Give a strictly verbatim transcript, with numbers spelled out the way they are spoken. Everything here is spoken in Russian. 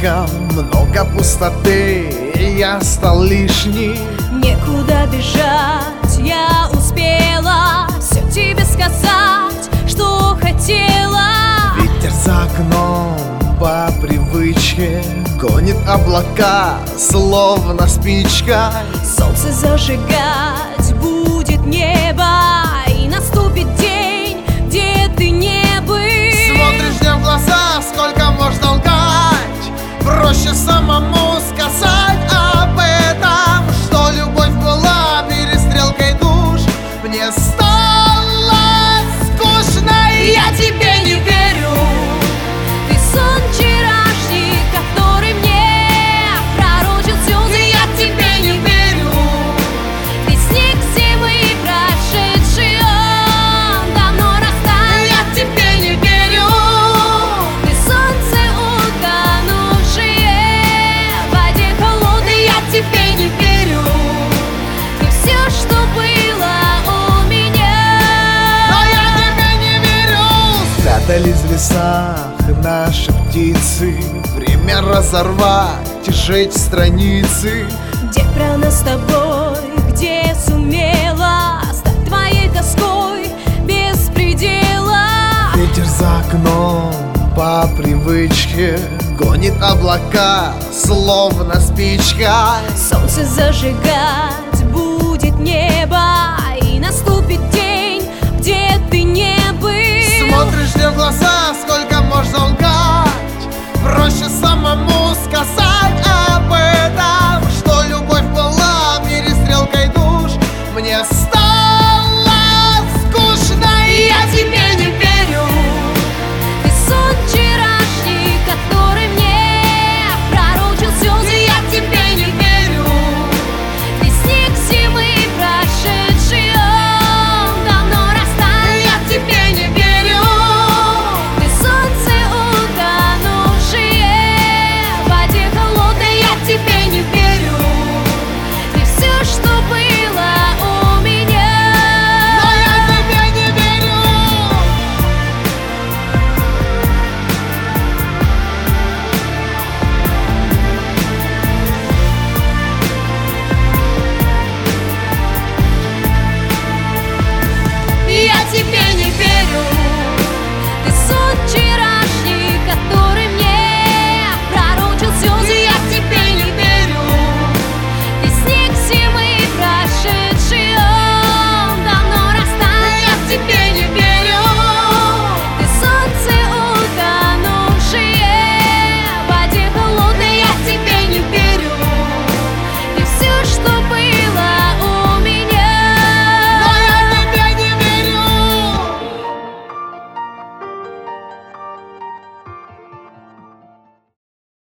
слишком много пустоты, и я стал лишний. Некуда бежать, я успела все тебе сказать, что хотела. Ветер за окном по привычке гонит облака, словно спичка. Солнце зажигать будет небо, и наступит день, где ты не быть. Смотришь мне в глаза, сколько можно лгать? Проще самому сказать об этом, что любовь была перестрелкой душ. Мне стало скучно, и Я тебе не верю. Ты сон вчерашний, который мне пророчил слезы. Я тебе не верю. Ты снег зимы прошедший, он давно растаял. Я тебе не верю. Ты солнце, утонувшее в воде холодной. Я тебе не верю. Ты все, что было у меня. Но я тебе не верю. Спрятались в лесах наши птицы, время разорвать и сжечь страницы. Где про нас с тобой, где сумела стать твоей тоской без предела. Ветер за окном по привычке гонит облака, словно спичка. Солнце зажигать будет небо, и наступит день, где ты не быть. Смотришь мне в глаза, сколько можно лгать? Проще сам